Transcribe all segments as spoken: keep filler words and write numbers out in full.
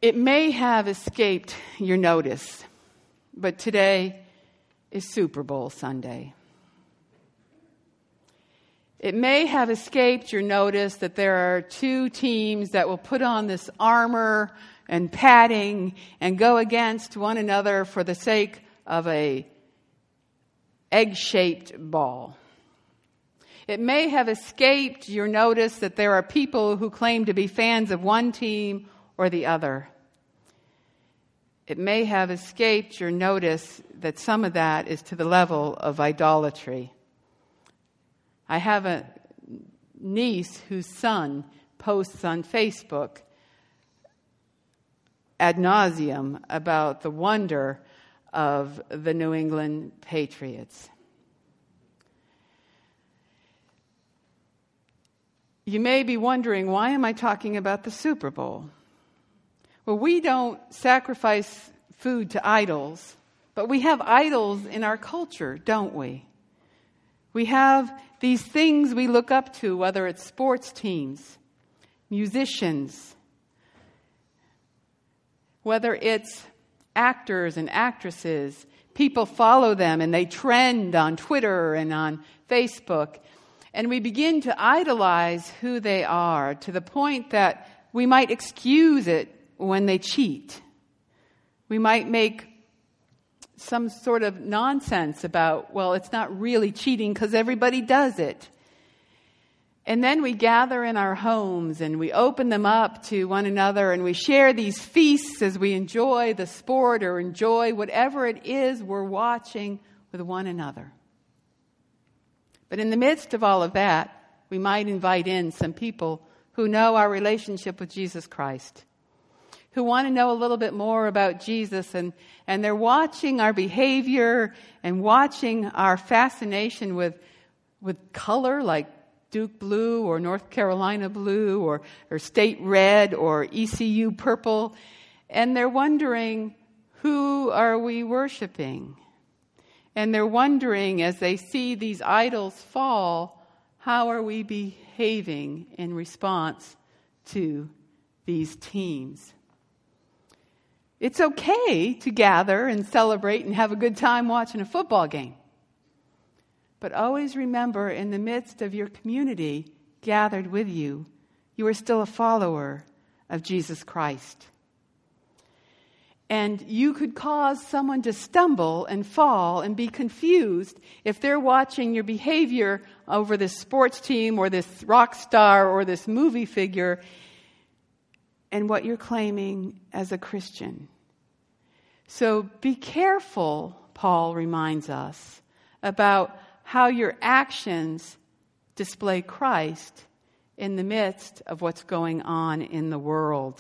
It may have escaped your notice, but today is Super Bowl Sunday. It may have escaped your notice that there are two teams that will put on this armor and padding and go against one another for the sake of a egg-shaped ball. It may have escaped your notice that there are people who claim to be fans of one team or the other. It may have escaped your notice that some of that is to the level of idolatry. I have a niece whose son posts on Facebook ad nauseum about the wonder of the New England Patriots. You may be wondering, why am I talking about the Super Bowl? Well, we don't sacrifice food to idols, but we have idols in our culture, don't we? We have these things we look up to, whether it's sports teams, musicians, whether it's actors and actresses. People follow them and they trend on Twitter and on Facebook. And we begin to idolize who they are to the point that we might excuse it when they cheat. We might make some sort of nonsense about, well, it's not really cheating because everybody does it. And then we gather in our homes and we open them up to one another and we share these feasts as we enjoy the sport or enjoy whatever it is we're watching with one another. But in the midst of all of that, we might invite in some people who know our relationship with Jesus Christ, who want to know a little bit more about Jesus, and, and they're watching our behavior and watching our fascination with, with color, like Duke blue or North Carolina blue or, or state red or E C U purple. And they're wondering, who are we worshiping? And they're wondering, as they see these idols fall, how are we behaving in response to these teams? It's okay to gather and celebrate and have a good time watching a football game. But always remember, in the midst of your community gathered with you, you are still a follower of Jesus Christ. And you could cause someone to stumble and fall and be confused if they're watching your behavior over this sports team or this rock star or this movie figure and what you're claiming as a Christian. So be careful, Paul reminds us, about how your actions display Christ in the midst of what's going on in the world.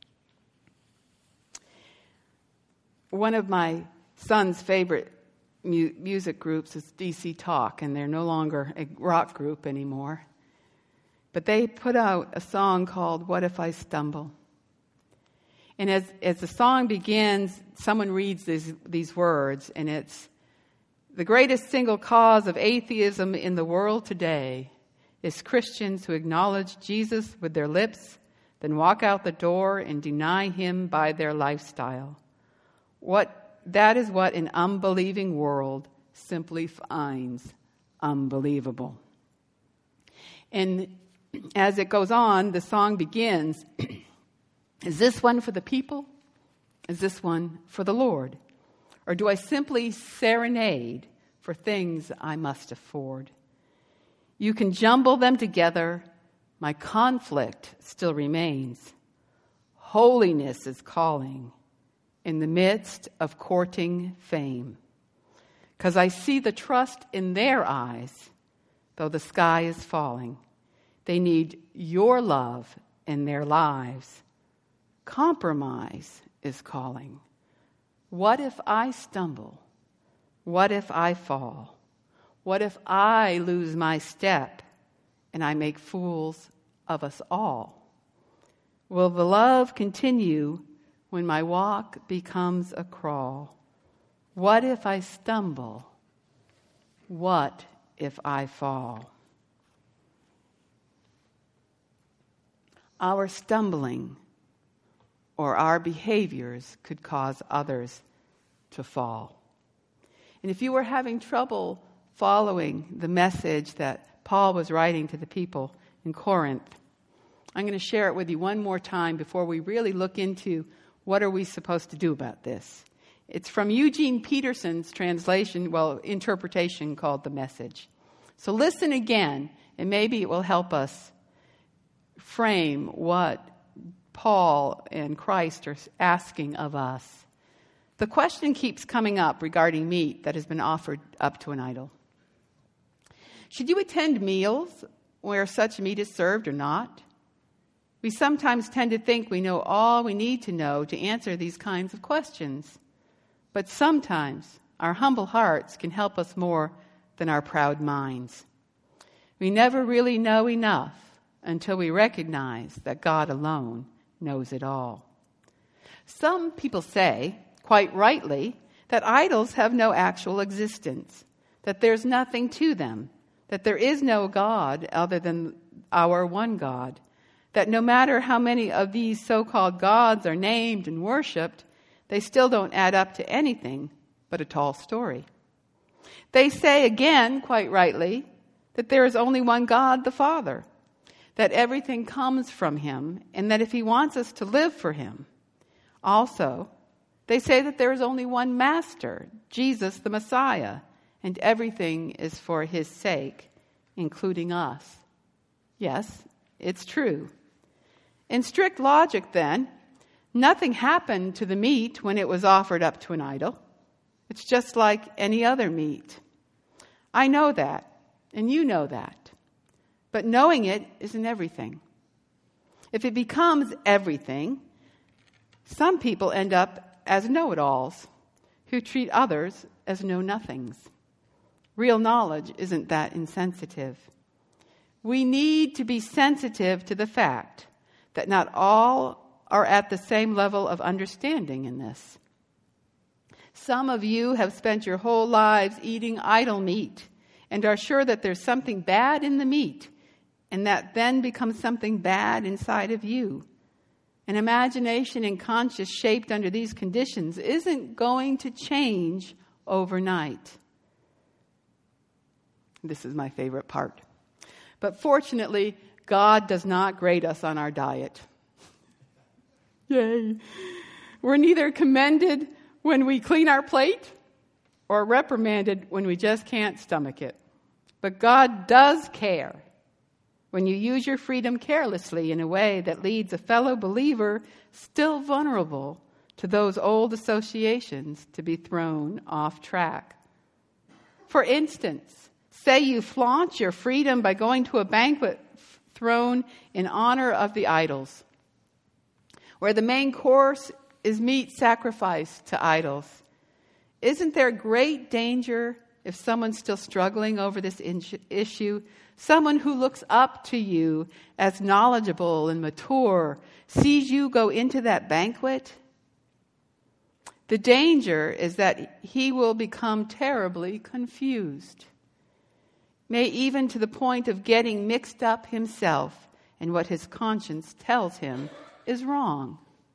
One of my son's favorite mu- music groups is D C Talk, and they're no longer a rock group anymore. But they put out a song called What If I Stumble? And as, as the song begins, someone reads these, these words, and it's, the greatest single cause of atheism in the world today is Christians who acknowledge Jesus with their lips, then walk out the door and deny him by their lifestyle. What that is what an unbelieving world simply finds unbelievable. And as it goes on, the song begins, is this one for the people? Is this one for the Lord? Or do I simply serenade for things I must afford? You can jumble them together. My conflict still remains. Holiness is calling in the midst of courting fame. Because I see the trust in their eyes, though the sky is falling. They need your love in their lives. Compromise is calling. What if I stumble? What if I fall? What if I lose my step and I make fools of us all? Will the love continue when my walk becomes a crawl? What if I stumble? What if I fall? Our stumbling or our behaviors could cause others to fall. And if you were having trouble following the message that Paul was writing to the people in Corinth, I'm going to share it with you one more time before we really look into what are we supposed to do about this. It's from Eugene Peterson's translation, well, interpretation called The Message. So listen again, and maybe it will help us frame what Paul and Christ are asking of us. The question keeps coming up regarding meat that has been offered up to an idol. Should you attend meals where such meat is served or not? We sometimes tend to think we know all we need to know to answer these kinds of questions. But sometimes our humble hearts can help us more than our proud minds. We never really know enough until we recognize that God alone knows it all. Some people say, quite rightly, that idols have no actual existence, that there's nothing to them, that there is no God other than our one God, that no matter how many of these so-called gods are named and worshipped, they still don't add up to anything but a tall story. They say again, quite rightly, that there is only one God, the Father, that everything comes from him, and that if he wants us to live for him. Also, they say that there is only one Master, Jesus the Messiah, and everything is for his sake, including us. Yes, it's true. In strict logic, then, nothing happened to the meat when it was offered up to an idol. It's just like any other meat. I know that, and you know that. But knowing it isn't everything. If it becomes everything, some people end up as know-it-alls who treat others as know-nothings. Real knowledge isn't that insensitive. We need to be sensitive to the fact that not all are at the same level of understanding in this. Some of you have spent your whole lives eating idol meat and are sure that there's something bad in the meat, and that then becomes something bad inside of you. An imagination and conscience shaped under these conditions isn't going to change overnight. This is my favorite part. But fortunately, God does not grade us on our diet. Yay. We're neither commended when we clean our plate or reprimanded when we just can't stomach it. But God does care when you use your freedom carelessly in a way that leads a fellow believer still vulnerable to those old associations to be thrown off track. For instance, say you flaunt your freedom by going to a banquet thrown in honor of the idols, where the main course is meat sacrificed to idols. Isn't there great danger if someone's still struggling over this in- issue? Someone who looks up to you as knowledgeable and mature sees you go into that banquet? The danger is that he will become terribly confused, may even to the point of getting mixed up himself in what his conscience tells him is wrong.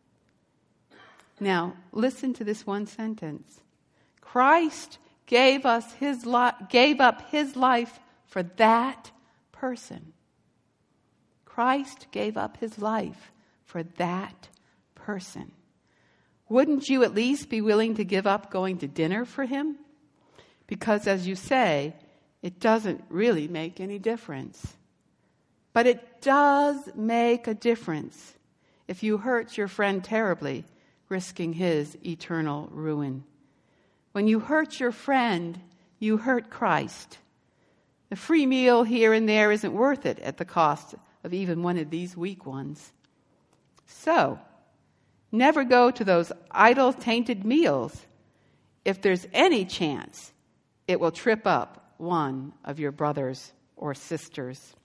Now, listen to this one sentence. Christ gave us his li- gave up his life for that person. Christ gave up his life for that person. Wouldn't you at least be willing to give up going to dinner for him? Because as you say, it doesn't really make any difference. But it does make a difference if you hurt your friend terribly, risking his eternal ruin. When you hurt your friend, you hurt Christ. The free meal here and there isn't worth it at the cost of even one of these weak ones. So, never go to those idol-tainted meals if there's any chance it will trip up one of your brothers or sisters.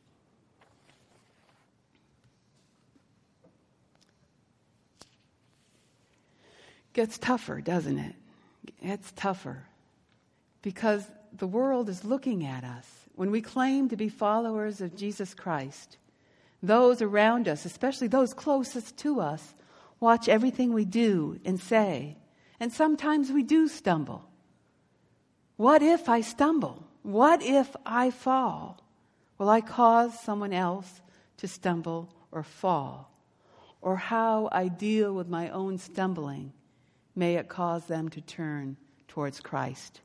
Gets tougher, doesn't it? It's tougher because the world is looking at us. When we claim to be followers of Jesus Christ, those around us, especially those closest to us, watch everything we do and say. And sometimes we do stumble. What if I stumble? What if I fall? Will I cause someone else to stumble or fall? Or how I deal with my own stumbling, may it cause them to turn towards Christ.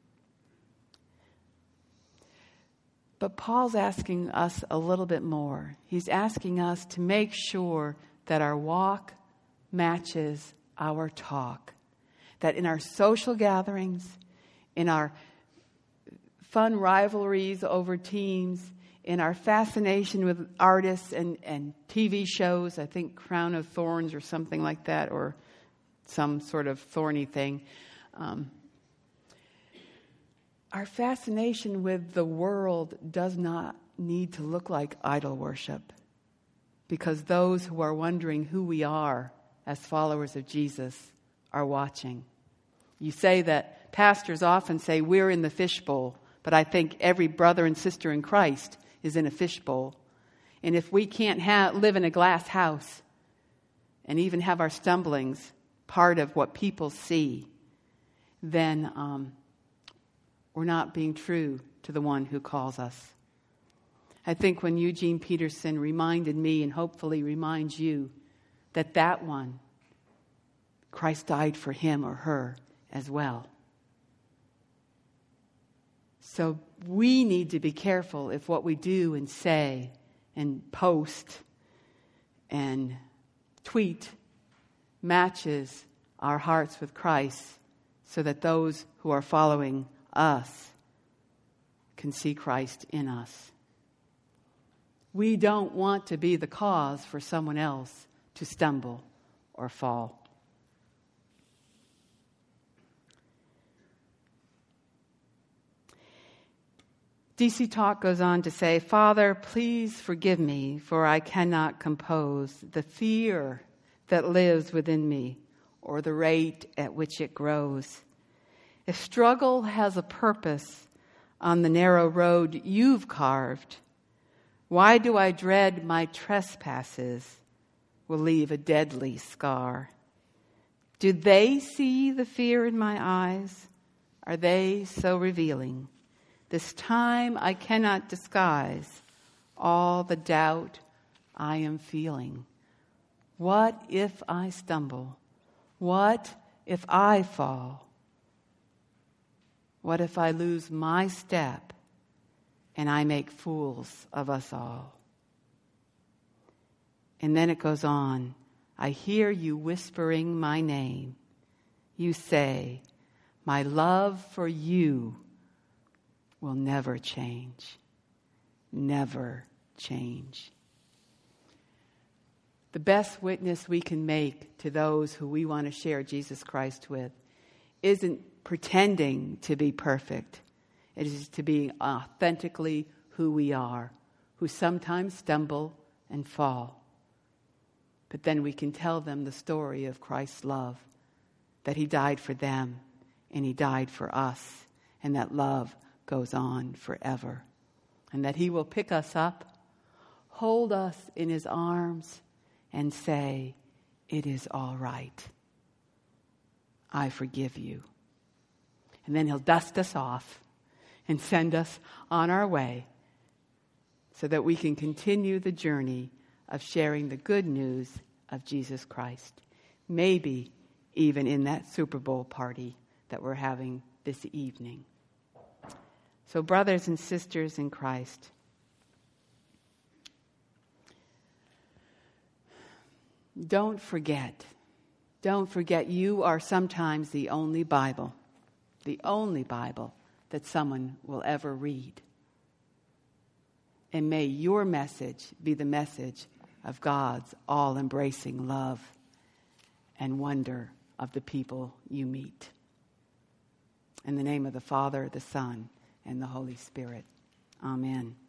But Paul's asking us a little bit more. He's asking us to make sure that our walk matches our talk. That in our social gatherings, in our fun rivalries over teams, in our fascination with artists and, and T V shows, I think Crown of Thorns or something like that, or some sort of thorny thing. Um, our fascination with the world does not need to look like idol worship, because those who are wondering who we are as followers of Jesus are watching. You say that pastors often say we're in the fishbowl, but I think every brother and sister in Christ is in a fishbowl. And if we can't ha- live in a glass house and even have our stumblings part of what people see, then um, we're not being true to the one who calls us. I think when Eugene Peterson reminded me, and hopefully reminds you, that that one, Christ died for him or her as well. So we need to be careful if what we do and say and post and tweet matches our hearts with Christ, so that those who are following us can see Christ in us. We don't want to be the cause for someone else to stumble or fall. D C Talk goes on to say, Father, please forgive me, for I cannot compose the fear that lives within me, or the rate at which it grows. If struggle has a purpose on the narrow road you've carved, why do I dread my trespasses will leave a deadly scar? Do they see the fear in my eyes? Are they so revealing? This time I cannot disguise all the doubt I am feeling. What if I stumble? What if I fall? What if I lose my step and I make fools of us all? And then it goes on. I hear you whispering my name. You say, my love for you will never change. Never change. The best witness we can make to those who we want to share Jesus Christ with isn't pretending to be perfect. It is to be authentically who we are, who sometimes stumble and fall. But then we can tell them the story of Christ's love, that he died for them and he died for us, and that love goes on forever, and that he will pick us up, hold us in his arms, and say, it is all right. I forgive you. And then he'll dust us off and send us on our way so that we can continue the journey of sharing the good news of Jesus Christ. Maybe even in that Super Bowl party that we're having this evening. So, brothers and sisters in Christ, don't forget, don't forget you are sometimes the only Bible, the only Bible that someone will ever read. And may your message be the message of God's all-embracing love and wonder of the people you meet. In the name of the Father, the Son, and the Holy Spirit. Amen.